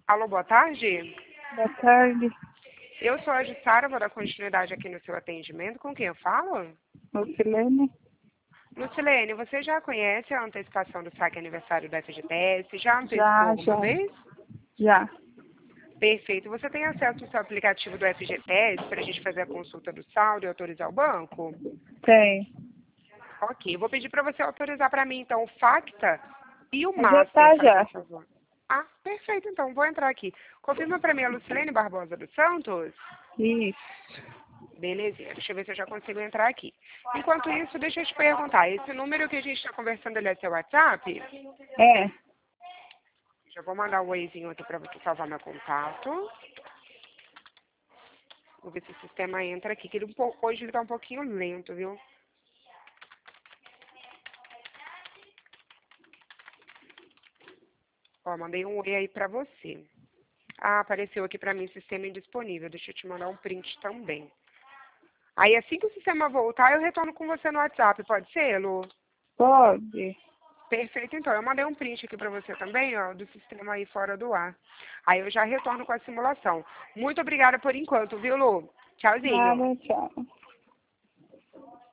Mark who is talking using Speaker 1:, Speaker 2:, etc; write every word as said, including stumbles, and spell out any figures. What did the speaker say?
Speaker 1: Alô, boa tarde.
Speaker 2: Boa tarde.
Speaker 1: Eu sou a Jussara, vou dar continuidade aqui no seu atendimento. Com quem eu falo?
Speaker 2: Lucilene?
Speaker 1: Lucilene, você já conhece a antecipação do saque aniversário da F G T S? Já antecipou
Speaker 2: Já,
Speaker 1: alguma
Speaker 2: já.
Speaker 1: vez?
Speaker 2: Já.
Speaker 1: Perfeito. Você tem acesso ao seu aplicativo do F G T S para a gente fazer a consulta do saldo e autorizar o banco?
Speaker 2: Tem.
Speaker 1: Ok, eu vou pedir para você autorizar para mim, então, o Facta e o
Speaker 2: Já
Speaker 1: Master,
Speaker 2: tá,
Speaker 1: fazendo
Speaker 2: já.
Speaker 1: um favor. Ah, perfeito, então, vou entrar aqui. Confirma para mim a Lucilene Barbosa dos Santos?
Speaker 2: Isso.
Speaker 1: Belezinha, deixa eu ver se eu já consigo entrar aqui. Enquanto isso, deixa eu te perguntar, esse número que a gente está conversando, ele é seu WhatsApp?
Speaker 2: É.
Speaker 1: Já vou mandar um oizinho aqui para você salvar meu contato. Vou ver se o sistema entra aqui, que ele, um pouco, hoje ele está um pouquinho lento, viu? Ó, mandei um oi aí para você. Ah, apareceu aqui para mim sistema indisponível. Deixa eu te mandar um print também. Aí, assim que o sistema voltar, eu retorno com você no WhatsApp. Pode ser, Lu?
Speaker 2: Pode.
Speaker 1: Perfeito, então. Eu mandei um print aqui para você também, ó, do sistema aí fora do ar. Aí eu já retorno com a simulação. Muito obrigada por enquanto, viu, Lu? Tchauzinho.
Speaker 2: Nada, tchau.